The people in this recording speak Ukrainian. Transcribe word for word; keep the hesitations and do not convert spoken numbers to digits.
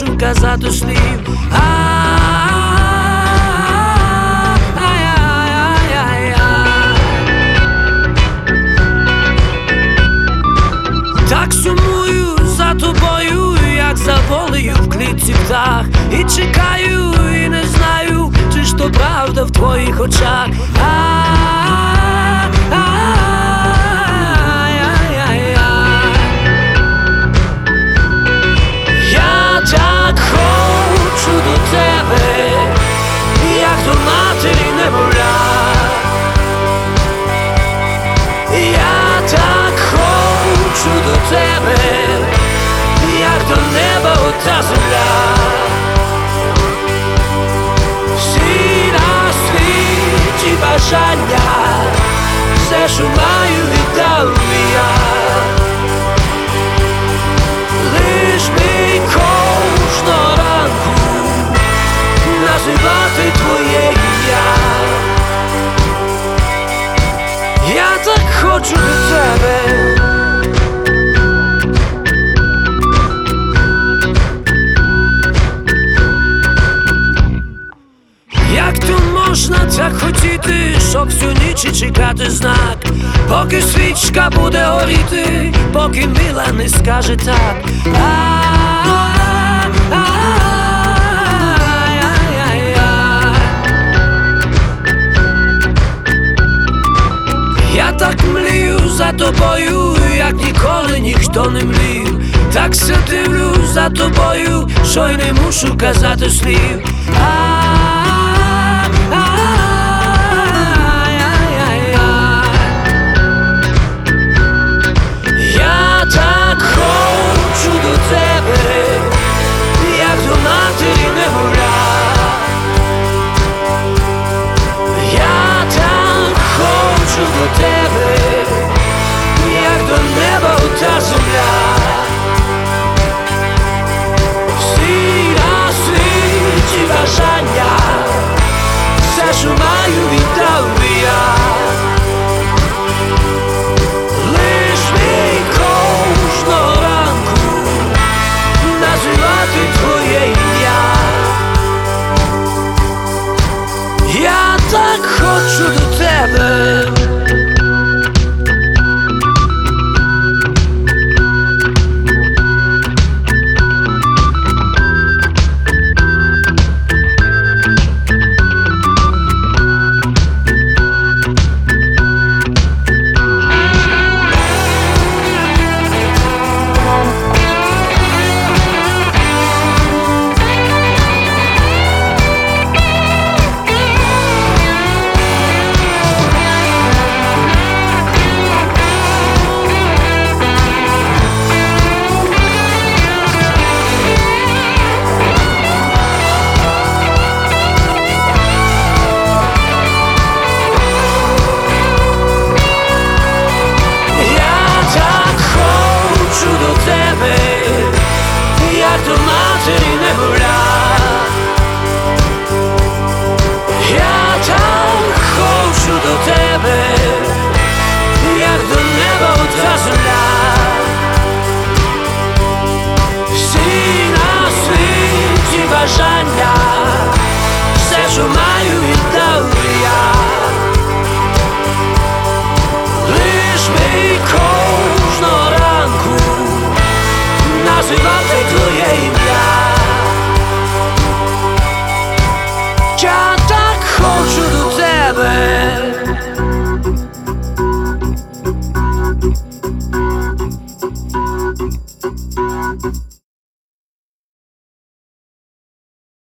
мушу казати слів. Так сумую за тобою, як за волею в клітці птах. І чекаю, і не знаю, чи ж то правда в твоїх очах. Я так хочу до тебе, як до матері немовля. Я так хочу до тебе, як до неба ота земля. Всі на світі бажання, все, що маю, віддав я. Лиш би кожного ранку називати твоє ім'я. Я так хочу до тебе. Як то можна так хотіти, щоб всю ніч чекати знак, поки свічка буде горіти, поки мила не скаже так. Я так млію за тобою, як ніколи ніхто не млів. Так все дивлюсь за тобою, що й не мушу казати слів. Я так хочу до тебе, як до матері немовля. Я так хочу до тебе, як до неба ота земля. Всі на світі бажання, все, що маю, віддав я. Лиш би кожного ранку називати твоє ім'я. Я так хочу до тебе.